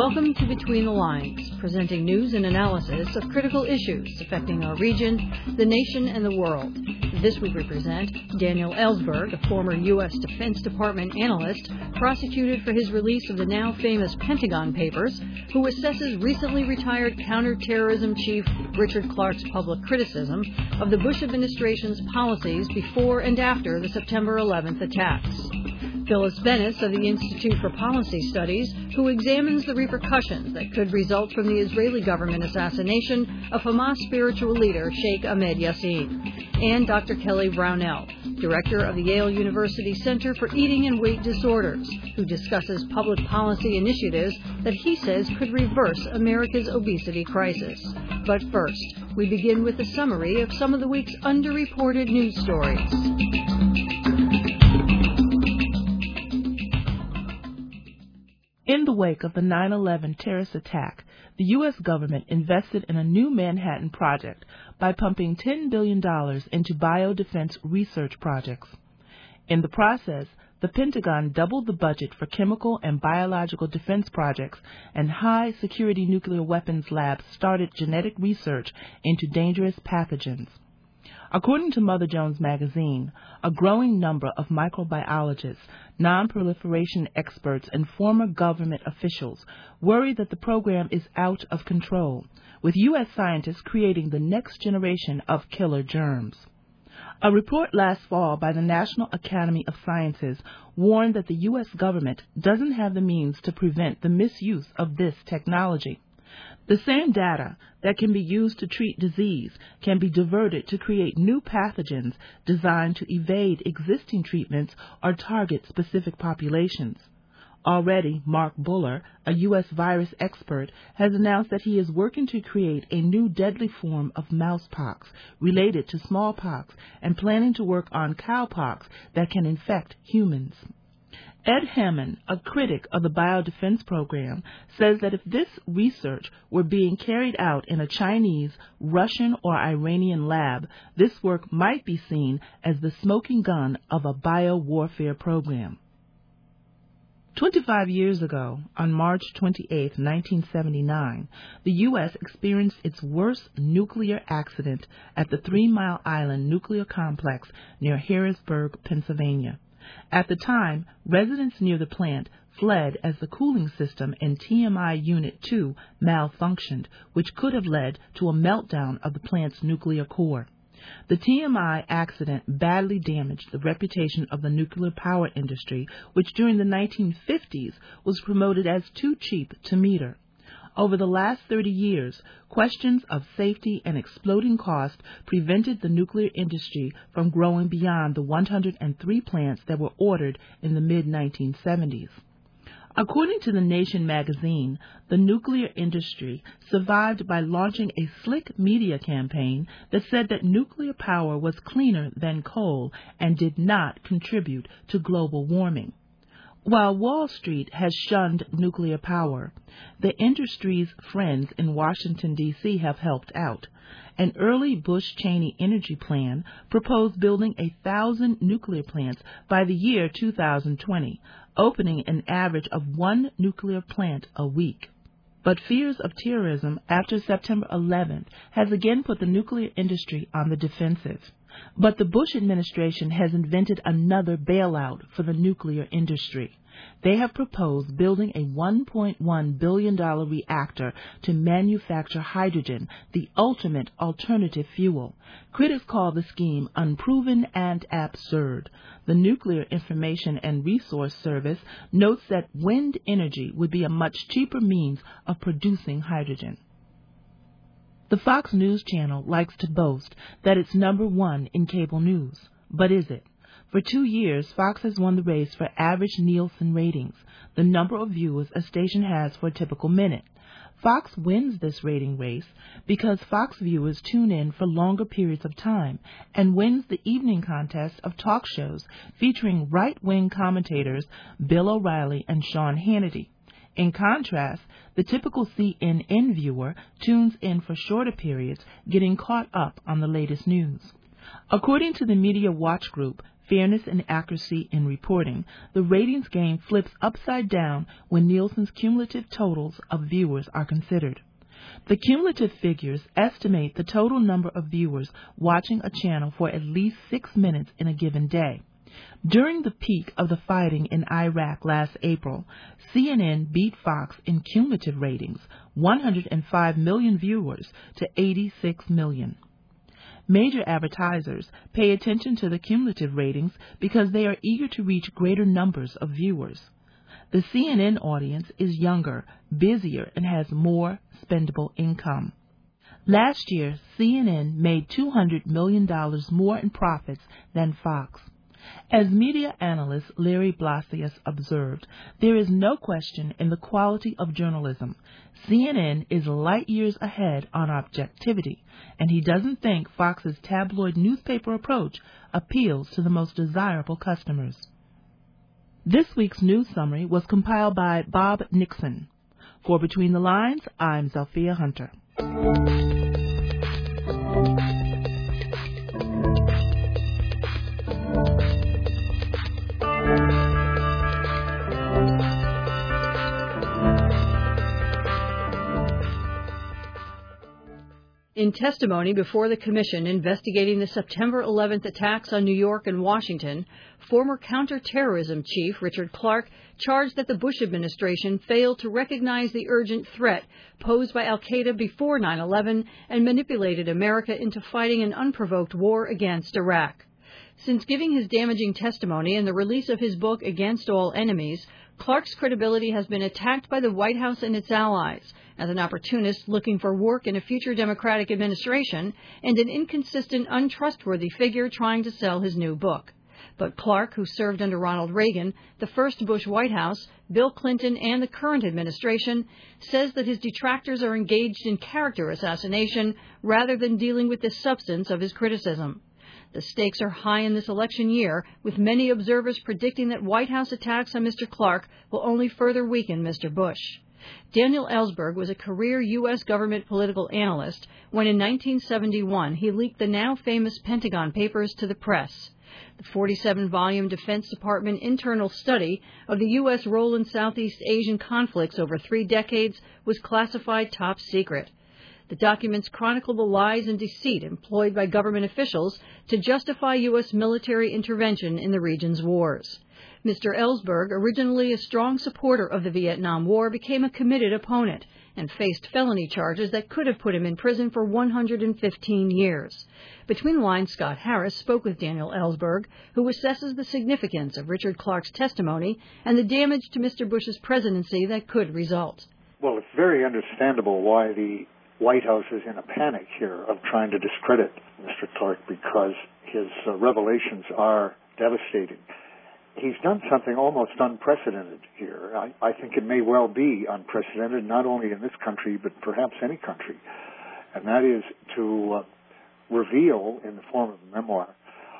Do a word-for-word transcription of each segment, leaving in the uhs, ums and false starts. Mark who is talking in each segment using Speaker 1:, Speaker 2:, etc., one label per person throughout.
Speaker 1: Welcome to Between the Lines, presenting news and analysis of critical issues affecting our region, the nation, and the world. This week we present Daniel Ellsberg, a former U S Defense Department analyst prosecuted for his release of the now famous Pentagon Papers, who assesses recently retired counterterrorism chief Richard Clarke's public criticism of the Bush administration's policies before and after the September eleventh attacks. Phyllis Bennis of the Institute for Policy Studies, who examines the repercussions that could result from the Israeli government assassination of Hamas spiritual leader Sheikh Ahmed Yassin, and Doctor Kelly Brownell, director of the Yale University Center for Eating and Weight Disorders, who discusses public policy initiatives that he says could reverse America's obesity crisis. But first, we begin with a summary of some of the week's underreported news stories.
Speaker 2: In the wake of the nine eleven terrorist attack, the U S government invested in a new Manhattan project by pumping ten billion dollars into biodefense research projects. In the process, the Pentagon doubled the budget for chemical and biological defense projects, and high-security nuclear weapons labs started genetic research into dangerous pathogens. According to Mother Jones magazine, a growing number of microbiologists, non-proliferation experts, and former government officials worry that the program is out of control, with U S scientists creating the next generation of killer germs. A report last fall by the National Academy of Sciences warned that the U S government doesn't have the means to prevent the misuse of this technology. The same data that can be used to treat disease can be diverted to create new pathogens designed to evade existing treatments or target specific populations. Already, Mark Buller, a U S virus expert, has announced that he is working to create a new deadly form of mousepox related to smallpox and planning to work on cowpox that can infect humans. Ed Hammond, a critic of the biodefense program, says that if this research were being carried out in a Chinese, Russian, or Iranian lab, this work might be seen as the smoking gun of a biowarfare program. Twenty-five years ago, on March twenty-eighth, nineteen seventy-nine, the U S experienced its worst nuclear accident at the Three Mile Island nuclear complex near Harrisburg, Pennsylvania. At the time, residents near the plant fled as the cooling system in T M I Unit two malfunctioned, which could have led to a meltdown of the plant's nuclear core. The T M I accident badly damaged the reputation of the nuclear power industry, which during the nineteen fifties was promoted as too cheap to meter. Over the last thirty years, questions of safety and exploding cost prevented the nuclear industry from growing beyond the one hundred three plants that were ordered in the mid nineteen seventies. According to The Nation magazine, the nuclear industry survived by launching a slick media campaign that said that nuclear power was cleaner than coal and did not contribute to global warming. While Wall Street has shunned nuclear power, the industry's friends in Washington, D C have helped out. An early Bush-Cheney energy plan proposed building a thousand nuclear plants by the year two thousand twenty, opening an average of one nuclear plant a week. But fears of terrorism after September eleventh has again put the nuclear industry on the defensive. But the Bush administration has invented another bailout for the nuclear industry. They have proposed building a one point one billion dollars reactor to manufacture hydrogen, the ultimate alternative fuel. Critics call the scheme unproven and absurd. The Nuclear Information and Resource Service notes that wind energy would be a much cheaper means of producing hydrogen. The Fox News Channel likes to boast that it's number one in cable news. But is it? For two years, Fox has won the race for average Nielsen ratings, the number of viewers a station has for a typical minute. Fox wins this rating race because Fox viewers tune in for longer periods of time and wins the evening contest of talk shows featuring right-wing commentators Bill O'Reilly and Sean Hannity. In contrast, the typical C N N viewer tunes in for shorter periods, getting caught up on the latest news. According to the Media Watch Group, fairness and accuracy in reporting, the ratings game flips upside down when Nielsen's cumulative totals of viewers are considered. The cumulative figures estimate the total number of viewers watching a channel for at least six minutes in a given day. During the peak of the fighting in Iraq last April, C N N beat Fox in cumulative ratings, one hundred five million viewers to eighty-six million. Major advertisers pay attention to the cumulative ratings because they are eager to reach greater numbers of viewers. The C N N audience is younger, busier, and has more spendable income. Last year, C N N made two hundred million dollars more in profits than Fox. As media analyst Larry Blasius observed, there is no question in the quality of journalism. C N N is light years ahead on objectivity, and he doesn't think Fox's tabloid newspaper approach appeals to the most desirable customers. This week's news summary was compiled by Bob Nixon. For Between the Lines, I'm Zalphia Hunter.
Speaker 1: In testimony before the commission investigating the September eleventh attacks on New York and Washington, former counterterrorism chief Richard Clarke charged that the Bush administration failed to recognize the urgent threat posed by al-Qaeda before nine eleven and manipulated America into fighting an unprovoked war against Iraq. Since giving his damaging testimony and the release of his book Against All Enemies, Clarke's credibility has been attacked by the White House and its allies as an opportunist looking for work in a future Democratic administration and an inconsistent, untrustworthy figure trying to sell his new book. But Clarke, who served under Ronald Reagan, the first Bush White House, Bill Clinton, and the current administration, says that his detractors are engaged in character assassination rather than dealing with the substance of his criticism. The stakes are high in this election year, with many observers predicting that White House attacks on Mister Clarke will only further weaken Mister Bush. Daniel Ellsberg was a career U S government political analyst when in nineteen seventy-one he leaked the now famous Pentagon Papers to the press. The forty-seven volume Defense Department internal study of the U S role in Southeast Asian conflicts over three decades was classified top secret. The documents chronicle the lies and deceit employed by government officials to justify U S military intervention in the region's wars. Mister Ellsberg, originally a strong supporter of the Vietnam War, became a committed opponent and faced felony charges that could have put him in prison for one hundred fifteen years. Between the Lines, Scott Harris spoke with Daniel Ellsberg, who assesses the significance of Richard Clarke's testimony and the damage to Mister Bush's presidency that could result.
Speaker 3: Well, it's very understandable why the White House is in a panic here of trying to discredit Mister Clarke because his uh, revelations are devastating. He's done something almost unprecedented here. I, I think it may well be unprecedented, not only in this country, but perhaps any country. And that is to uh, reveal, in the form of a memoir,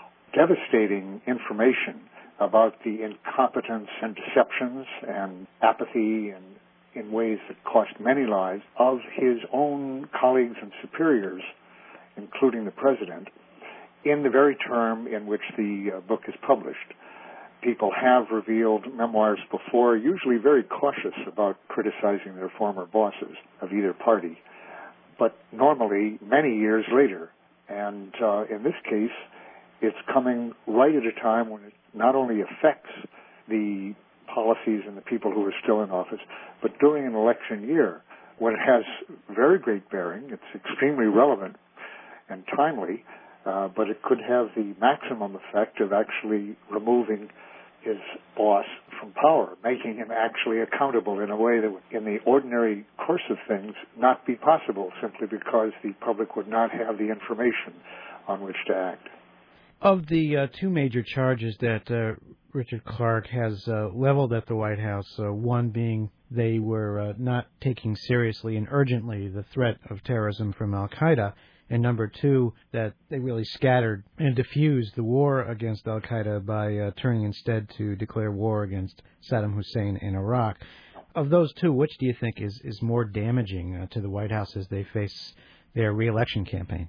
Speaker 3: devastating information about the incompetence and deceptions and apathy and in ways that cost many lives of his own colleagues and superiors, including the president, in the very term in which the uh, book is published. People have revealed memoirs before, usually very cautious about criticizing their former bosses of either party, but normally many years later. And uh, in this case, it's coming right at a time when it not only affects the policies and the people who are still in office, but during an election year when it has very great bearing. It's extremely relevant and timely, uh, but it could have the maximum effect of actually removing his boss from power, making him actually accountable in a way that would, in the ordinary course of things, not be possible simply because the public would not have the information on which to act.
Speaker 4: Of the uh, two major charges that uh, Richard Clarke has uh, leveled at the White House, uh, one being they were uh, not taking seriously and urgently the threat of terrorism from al-Qaeda, and number two, that they really scattered and diffused the war against al-Qaeda by uh, turning instead to declare war against Saddam Hussein in Iraq. Of those two, which do you think is, is more damaging uh, to the White House as they face their re-election campaign?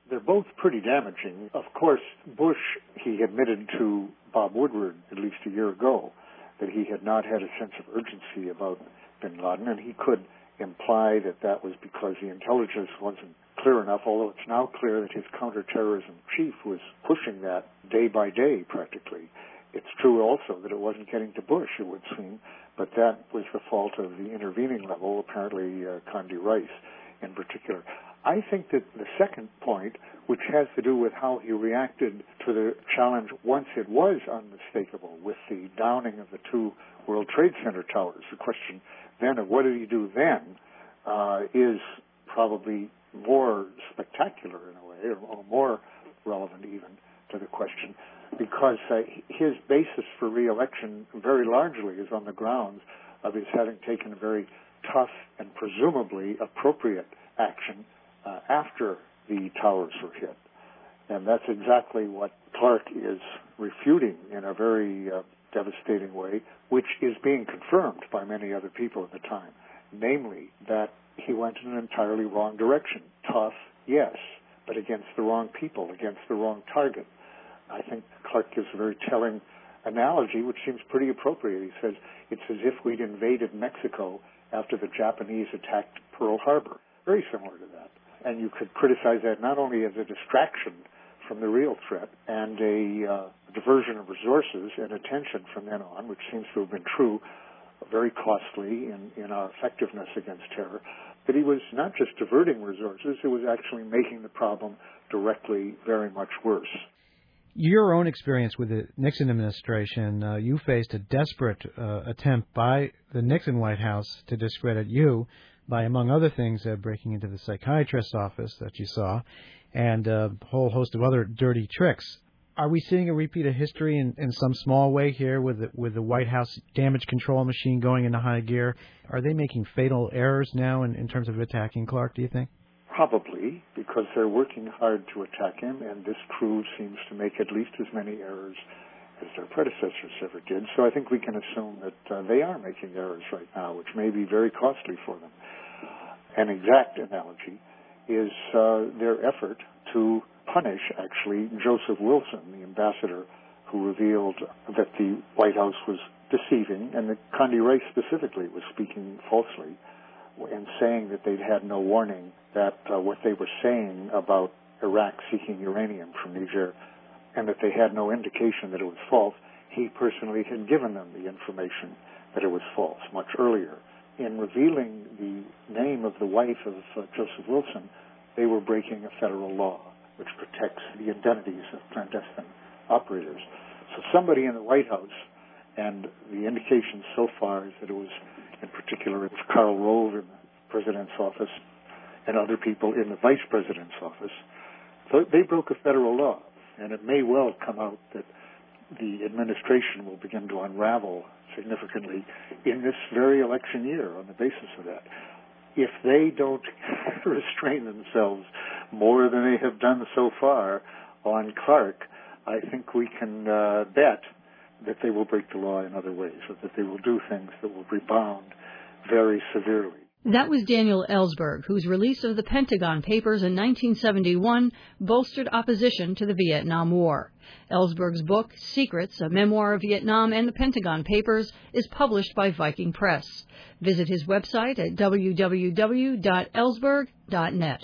Speaker 3: they're both pretty damaging. Of course, Bush, he admitted to Bob Woodward at least a year ago that he had not had a sense of urgency about bin Laden, and he could imply that that was because the intelligence wasn't clear enough, although it's now clear that his counterterrorism chief was pushing that day by day practically. It's true also that it wasn't getting to Bush, it would seem, but that was the fault of the intervening level, apparently uh, Condi Rice in particular. I think that the second point, which has to do with how he reacted to the challenge once it was unmistakable with the downing of the two World Trade Center towers, the question then of what did he do then uh, is probably more spectacular in a way, or, or more relevant even to the question, because uh, his basis for re-election very largely is on the grounds of his having taken a very tough and presumably appropriate action uh, after the towers were hit. And that's exactly what Clark is refuting in a very uh, devastating way, which is being confirmed by many other people at the time, namely that he went in an entirely wrong direction. Tough, yes, but against the wrong people, against the wrong target. I think Clark gives a very telling analogy, which seems pretty appropriate. He says, it's as if we'd invaded Mexico after the Japanese attacked Pearl Harbor. Very similar to that. And you could criticize that not only as a distraction from the real threat and a uh, diversion of resources and attention from then on, which seems to have been true, very costly in, in our effectiveness against terror, but he was not just diverting resources, it was actually making the problem directly very much worse.
Speaker 4: Your own experience with the Nixon administration, uh, you faced a desperate uh, attempt by the Nixon White House to discredit you by, among other things, uh, breaking into the psychiatrist's office that you saw, and a whole host of other dirty tricks. Are we seeing a repeat of history in, in some small way here with the, with the White House damage control machine going into high gear? Are they making fatal errors now in, in terms of attacking Clark, do you think?
Speaker 3: Probably, because they're working hard to attack him, and this crew seems to make at least as many errors as their predecessors ever did. So I think we can assume that uh, they are making errors right now, which may be very costly for them. An exact analogy is uh, their effort to punish, actually, Joseph Wilson, the ambassador who revealed that the White House was deceiving, and that Condi Rice specifically was speaking falsely and saying that they'd had no warning that uh, what they were saying about Iraq seeking uranium from Niger, and that they had no indication that it was false. He personally had given them the information that it was false much earlier. In revealing the name of the wife of uh, Joseph Wilson, they were breaking a federal law which protects the identities of clandestine operators. So somebody in the White House, and the indication so far is that it was, in particular, it was Karl Rove in the president's office and other people in the vice president's office. So they broke a federal law, and it may well come out that the administration will begin to unravel significantly in this very election year on the basis of that. If they don't restrain themselves more than they have done so far on Clark, I think we can uh, bet that they will break the law in other ways, or that they will do things that will rebound very severely.
Speaker 1: That was Daniel Ellsberg, whose release of the Pentagon Papers in nineteen seventy-one bolstered opposition to the Vietnam War. Ellsberg's book, Secrets, a memoir of Vietnam and the Pentagon Papers, is published by Viking Press. Visit his website at w w w dot ellsberg dot net.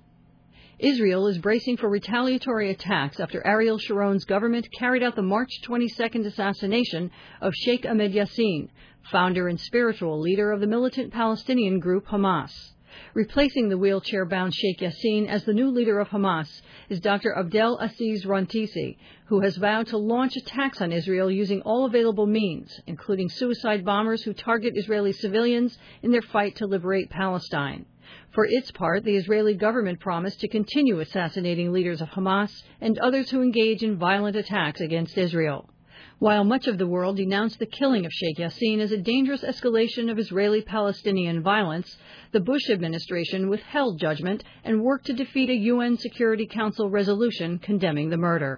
Speaker 1: Israel is bracing for retaliatory attacks after Ariel Sharon's government carried out the March twenty-second assassination of Sheikh Ahmed Yassin, founder and spiritual leader of the militant Palestinian group Hamas. Replacing the wheelchair-bound Sheikh Yassin as the new leader of Hamas is Doctor Abdel Aziz Rantisi, who has vowed to launch attacks on Israel using all available means, including suicide bombers who target Israeli civilians in their fight to liberate Palestine. For its part, the Israeli government promised to continue assassinating leaders of Hamas and others who engage in violent attacks against Israel. While much of the world denounced the killing of Sheikh Yassin as a dangerous escalation of Israeli-Palestinian violence, the Bush administration withheld judgment and worked to defeat a U N Security Council resolution condemning the murder.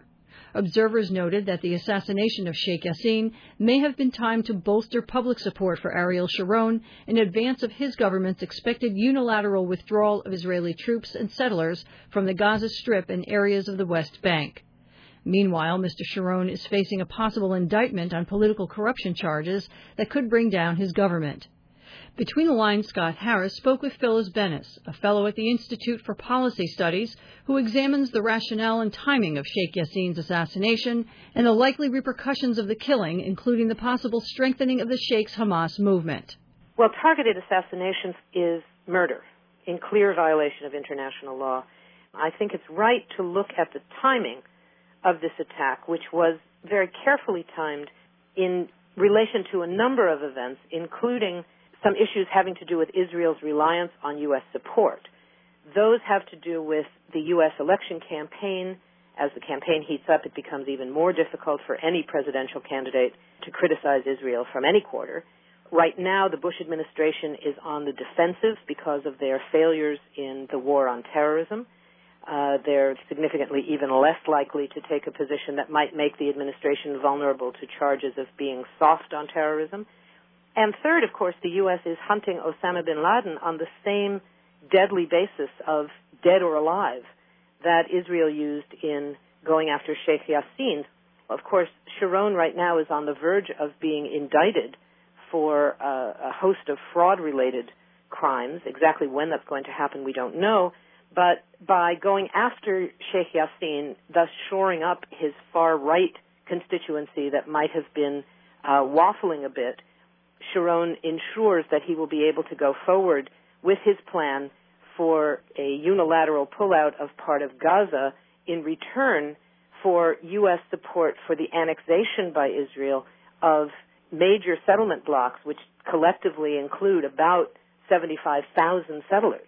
Speaker 1: Observers noted that the assassination of Sheikh Yassin may have been timed to bolster public support for Ariel Sharon in advance of his government's expected unilateral withdrawal of Israeli troops and settlers from the Gaza Strip and areas of the West Bank. Meanwhile, Mister Sharon is facing a possible indictment on political corruption charges that could bring down his government. Between the Lines, Scott Harris spoke with Phyllis Bennis, a fellow at the Institute for Policy Studies, who examines the rationale and timing of Sheikh Yassin's assassination and the likely repercussions of the killing, including the possible strengthening of the Sheikh's Hamas movement.
Speaker 5: Well, targeted assassination is murder in clear violation of international law. I think it's right to look at the timing of this attack, which was very carefully timed in relation to a number of events, including some issues having to do with Israel's reliance on U S support. Those have to do with the U S election campaign. As the campaign heats up, it becomes even more difficult for any presidential candidate to criticize Israel from any quarter. Right now, the Bush administration is on the defensive because of their failures in the war on terrorism. Uh, they're significantly even less likely to take a position that might make the administration vulnerable to charges of being soft on terrorism. And third, of course, the U S is hunting Osama bin Laden on the same deadly basis of dead or alive that Israel used in going after Sheikh Yassin. Of course, Sharon right now is on the verge of being indicted for uh, a host of fraud-related crimes. Exactly when that's going to happen, we don't know. But by going after Sheikh Yassin, thus shoring up his far-right constituency that might have been uh, waffling a bit, Sharon ensures that he will be able to go forward with his plan for a unilateral pullout of part of Gaza in return for U S support for the annexation by Israel of major settlement blocks, which collectively include about seventy-five thousand settlers.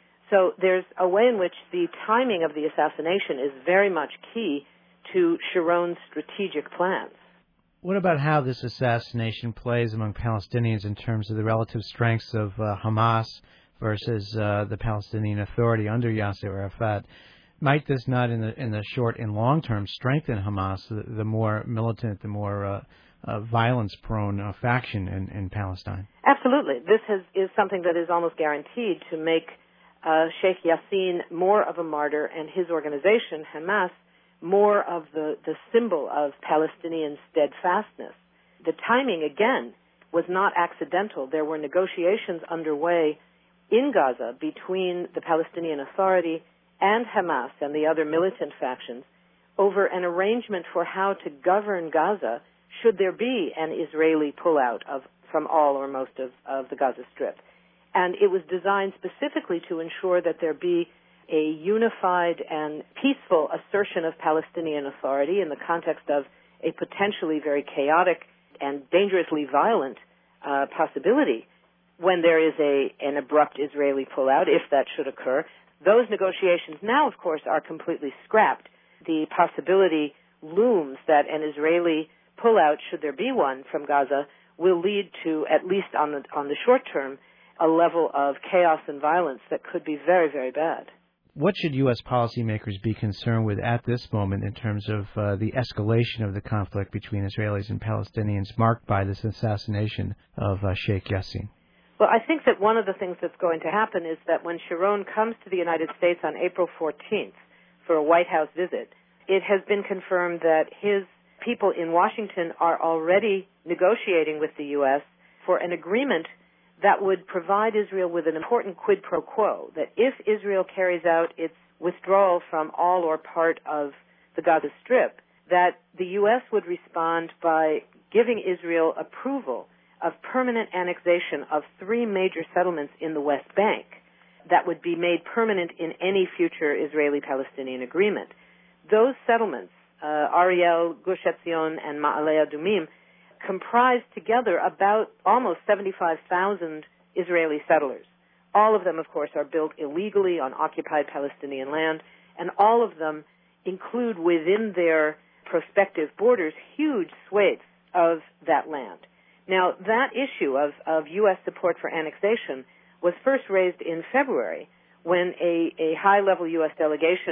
Speaker 5: So there's a way in which the timing of the assassination is very much key to Sharon's strategic plans.
Speaker 4: What about how this assassination plays among Palestinians in terms of the relative strengths of uh, Hamas versus uh, the Palestinian Authority under Yasser Arafat? Might this not, in the in the short and long term, strengthen Hamas, the, the more militant, the more uh, uh, violence-prone uh, faction in, in Palestine?
Speaker 5: Absolutely. This has, is something that is almost guaranteed to make uh, Sheikh Yassin more of a martyr and his organization, Hamas, more of the, the symbol of Palestinian steadfastness. The timing, again, was not accidental. There were negotiations underway in Gaza between the Palestinian Authority and Hamas and the other militant factions over an arrangement for how to govern Gaza should there be an Israeli pullout of, from all or most of, of the Gaza Strip. And it was designed specifically to ensure that there be a unified and peaceful assertion of Palestinian authority in the context of a potentially very chaotic and dangerously violent uh, possibility when there is a an abrupt Israeli pullout, if that should occur. Those negotiations now, of course, are completely scrapped. The possibility looms that an Israeli pullout, should there be one from Gaza, will lead to, at least on the on the short term, a level of chaos and violence that could be very, very bad.
Speaker 4: What should U S policymakers be concerned with at this moment in terms of uh, the escalation of the conflict between Israelis and Palestinians marked by this assassination of uh, Sheikh Yassin?
Speaker 5: Well, I think that one of the things that's going to happen is that when Sharon comes to the United States on April fourteenth for a White House visit, it has been confirmed that his people in Washington are already negotiating with the U S for an agreement that would provide Israel with an important quid pro quo, that if Israel carries out its withdrawal from all or part of the Gaza Strip, that the U S would respond by giving Israel approval of permanent annexation of three major settlements in the West Bank that would be made permanent in any future Israeli-Palestinian agreement. Those settlements, uh, Ariel, Gush Etzion, and Ma'ale Adumim, comprise together about almost seventy-five thousand Israeli settlers. All of them, of course, are built illegally on occupied Palestinian land, and all of them include within their prospective borders huge swathes of that land. Now, that issue of, of U S support for annexation was first raised in February when a, a high-level U S delegation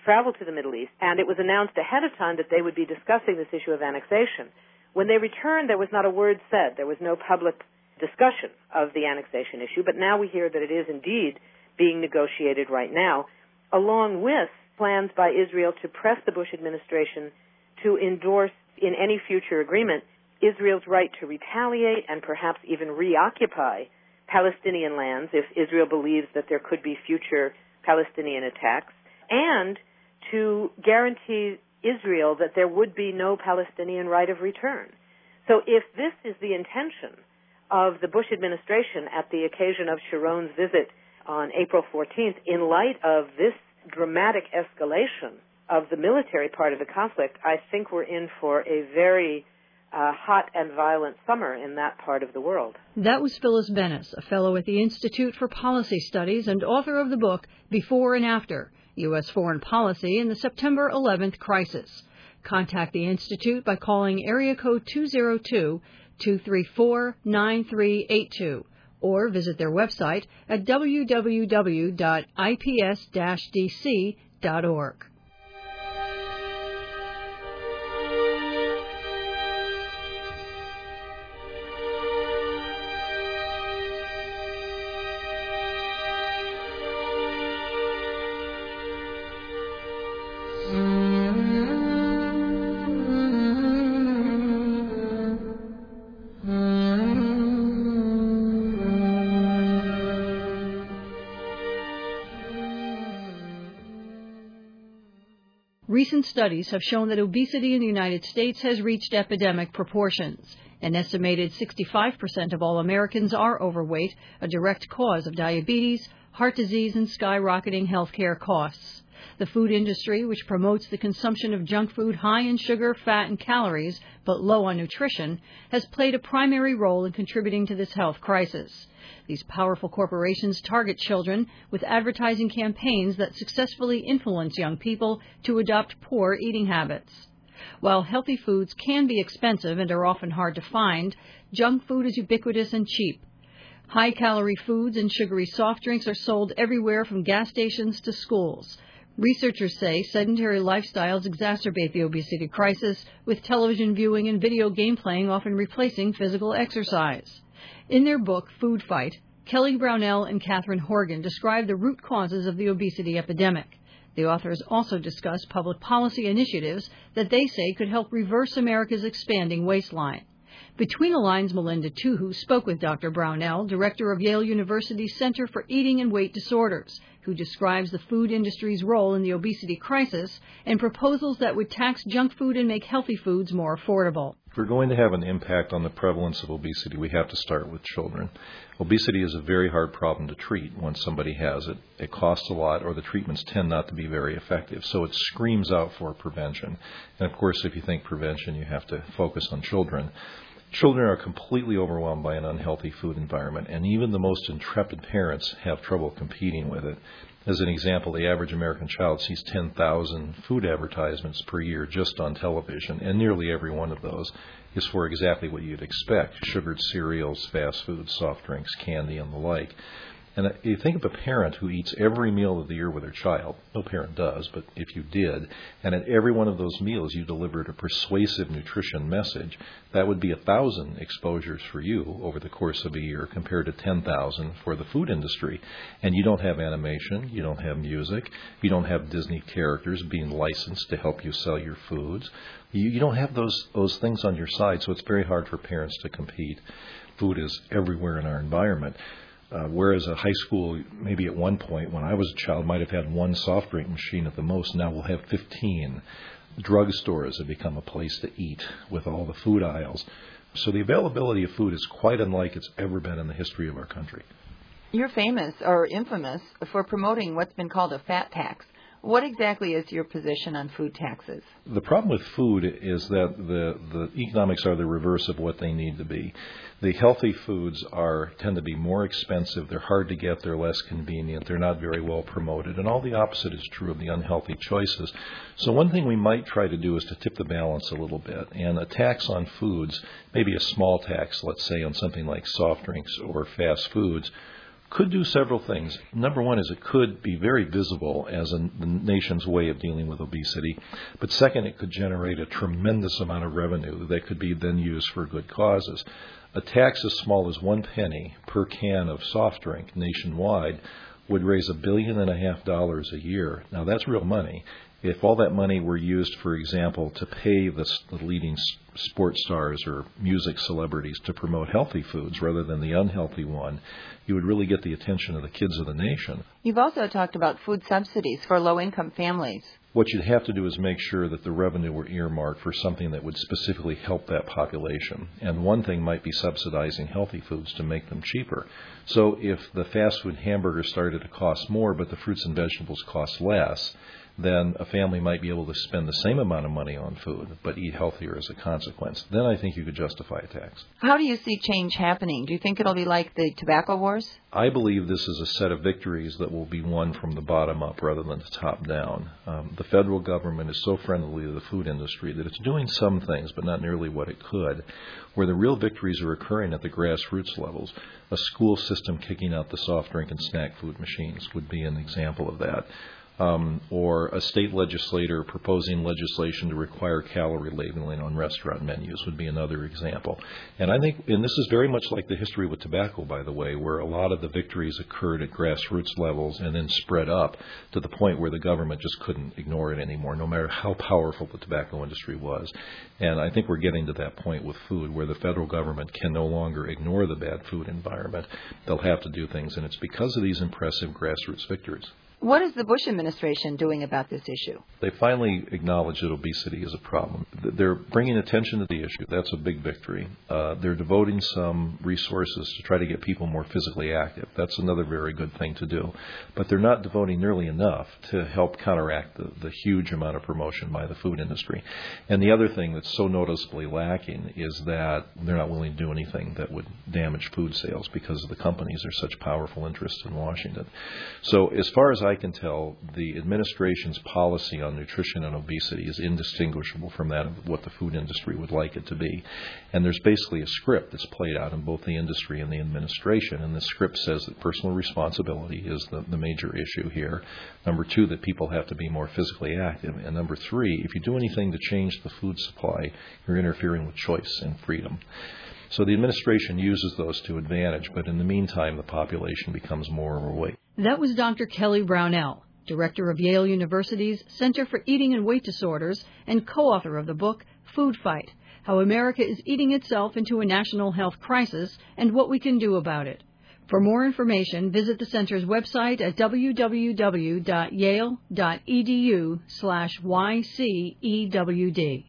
Speaker 5: traveled to the Middle East, and it was announced ahead of time that they would be discussing this issue of annexation. When they returned, there was not a word said. There was no public discussion of the annexation issue, but now we hear that it is indeed being negotiated right now, along with plans by Israel to press the Bush administration to endorse in any future agreement Israel's right to retaliate and perhaps even reoccupy Palestinian lands if Israel believes that there could be future Palestinian attacks, and to guarantee Israel that there would be no Palestinian right of return. So if this is the intention of the Bush administration at the occasion of Sharon's visit on April fourteenth, in light of this dramatic escalation of the military part of the conflict, I think we're in for a very uh, hot and violent summer in that part of the world.
Speaker 1: That was Phyllis Bennis, a fellow at the Institute for Policy Studies and author of the book Before and After, U S Foreign Policy in the September eleventh Crisis. Contact the Institute by calling area code two oh two, two three four, nine three eight two or visit their website at w w w dot i p s dash d c dot org. Recent studies have shown that obesity in the United States has reached epidemic proportions. An estimated sixty-five percent of all Americans are overweight, a direct cause of diabetes, heart disease, and skyrocketing healthcare costs. The food industry, which promotes the consumption of junk food high in sugar, fat, and calories, but low on nutrition, has played a primary role in contributing to this health crisis. These powerful corporations target children with advertising campaigns that successfully influence young people to adopt poor eating habits. While healthy foods can be expensive and are often hard to find, junk food is ubiquitous and cheap. High-calorie foods and sugary soft drinks are sold everywhere from gas stations to schools. Researchers say sedentary lifestyles exacerbate the obesity crisis, with television viewing and video game playing often replacing physical exercise. In their book, Food Fight, Kelly Brownell and Catherine Horgan describe the root causes of the obesity epidemic. The authors also discuss public policy initiatives that they say could help reverse America's expanding waistline. Between the Lines, Melinda Tuhu spoke with Doctor Brownell, director of Yale University's Center for Eating and Weight Disorders, who describes the food industry's role in the obesity crisis and proposals that would tax junk food and make healthy foods more affordable.
Speaker 6: If we're going to have an impact on the prevalence of obesity, we have to start with children. Obesity is a very hard problem to treat once somebody has it. It costs a lot, or the treatments tend not to be very effective. So it screams out for prevention. And of course, if you think prevention, you have to focus on children. Children are completely overwhelmed by an unhealthy food environment, and even the most intrepid parents have trouble competing with it. As an example, the average American child sees ten thousand food advertisements per year just on television, and nearly every one of those is for exactly what you'd expect: sugared cereals, fast food, soft drinks, candy, and the like. And you think of a parent who eats every meal of the year with their child. No parent does, but if you did, and at every one of those meals you delivered a persuasive nutrition message, that would be a thousand exposures for you over the course of a year compared to ten thousand for the food industry. And you don't have animation, you don't have music, you don't have Disney characters being licensed to help you sell your foods. You, you don't have those, those things on your side, so it's very hard for parents to compete. Food is everywhere in our environment. Uh, whereas a high school, maybe at one point, when I was a child, might have had one soft drink machine at the most, now we'll have fifteen. Drugstores have become a place to eat with all the food aisles. So the availability of food is quite unlike it's ever been in the history of our country.
Speaker 7: You're famous, or infamous, for promoting what's been called a fat tax. What exactly is your position on food taxes?
Speaker 6: The problem with food is that the, the economics are the reverse of what they need to be. The healthy foods are tend to be more expensive, they're hard to get, they're less convenient, they're not very well promoted, and all the opposite is true of the unhealthy choices. So one thing we might try to do is to tip the balance a little bit, and a tax on foods, maybe a small tax, let's say, on something like soft drinks or fast foods, could do several things. Number one is it could be very visible as a, the nation's way of dealing with obesity. But second, it could generate a tremendous amount of revenue that could be then used for good causes. A tax as small as one penny per can of soft drink nationwide would raise a billion and a half dollars a year. Now, that's real money. If all that money were used, for example, to pay the, the leading sports stars or music celebrities to promote healthy foods rather than the unhealthy one, you would really get the attention of the kids of the nation.
Speaker 7: You've also talked about food subsidies for low-income families.
Speaker 6: What you'd have to do is make sure that the revenue were earmarked for something that would specifically help that population. And one thing might be subsidizing healthy foods to make them cheaper. So if the fast food hamburger started to cost more, but the fruits and vegetables cost less, then a family might be able to spend the same amount of money on food, but eat healthier as a consequence. Then I think you could justify a tax.
Speaker 7: How do you see change happening? Do you think it'll be like the tobacco wars?
Speaker 6: I believe this is a set of victories that will be won from the bottom up rather than the top down. Um, the federal government is so friendly to the food industry that it's doing some things, but not nearly what it could. Where the real victories are occurring at the grassroots levels, a school system kicking out the soft drink and snack food machines would be an example of that. Um, or a state legislator proposing legislation to require calorie labeling on restaurant menus would be another example. And I think, and this is very much like the history with tobacco, by the way, where a lot of the victories occurred at grassroots levels and then spread up to the point where the government just couldn't ignore it anymore, no matter how powerful the tobacco industry was. And I think we're getting to that point with food where the federal government can no longer ignore the bad food environment. They'll have to do things, and it's because of these impressive grassroots victories.
Speaker 7: What is the Bush administration doing about this issue?
Speaker 6: They finally acknowledge that obesity is a problem. They're bringing attention to the issue. That's a big victory. Uh, they're devoting some resources to try to get people more physically active. That's another very good thing to do. But they're not devoting nearly enough to help counteract the, the huge amount of promotion by the food industry. And the other thing that's so noticeably lacking is that they're not willing to do anything that would damage food sales because the companies are such powerful interests in Washington. So as far as I I can tell, the administration's policy on nutrition and obesity is indistinguishable from that of what the food industry would like it to be. And there's basically a script that's played out in both the industry and the administration. And the script says that personal responsibility is the, the major issue here. Number two, that people have to be more physically active. And number three, if you do anything to change the food supply, you're interfering with choice and freedom. So the administration uses those to advantage, but in the meantime, the population becomes more overweight.
Speaker 1: That was Doctor Kelly Brownell, director of Yale University's Center for Eating and Weight Disorders and co-author of the book Food Fight: How America is Eating Itself into a National Health Crisis and What We Can Do About It. For more information, visit the center's website at w w w dot yale dot e d u slash y c e w d.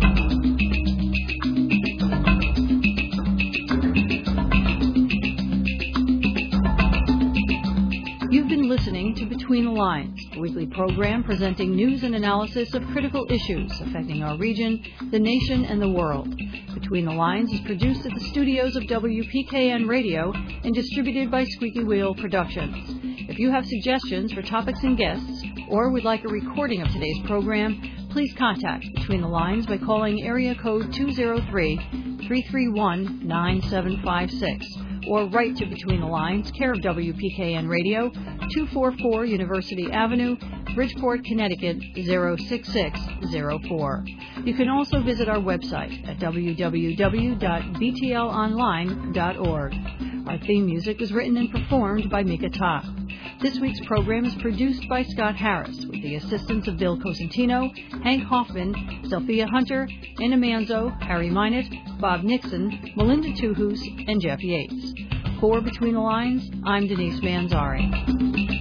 Speaker 1: You've been listening to Between the Lines, a weekly program presenting news and analysis of critical issues affecting our region, the nation, and the world. Between the Lines is produced at the studios of W P K N Radio and distributed by Squeaky Wheel Productions. If you have suggestions for topics and guests, or would like a recording of today's program, please contact Between the Lines by calling area code two oh three, three three one, nine seven five six. Or write to Between the Lines, care of W P K N Radio, two forty-four University Avenue, Bridgeport, Connecticut, zero six six zero four. You can also visit our website at w w w dot b t l online dot org. Our theme music is written and performed by Mika Ta. This week's program is produced by Scott Harris with the assistance of Bill Cosentino, Hank Hoffman, Sophia Hunter, Anna Manzo, Harry Minott, Bob Nixon, Melinda Tuhus, and Jeff Yates. For Between the Lines, I'm Denise Manzari.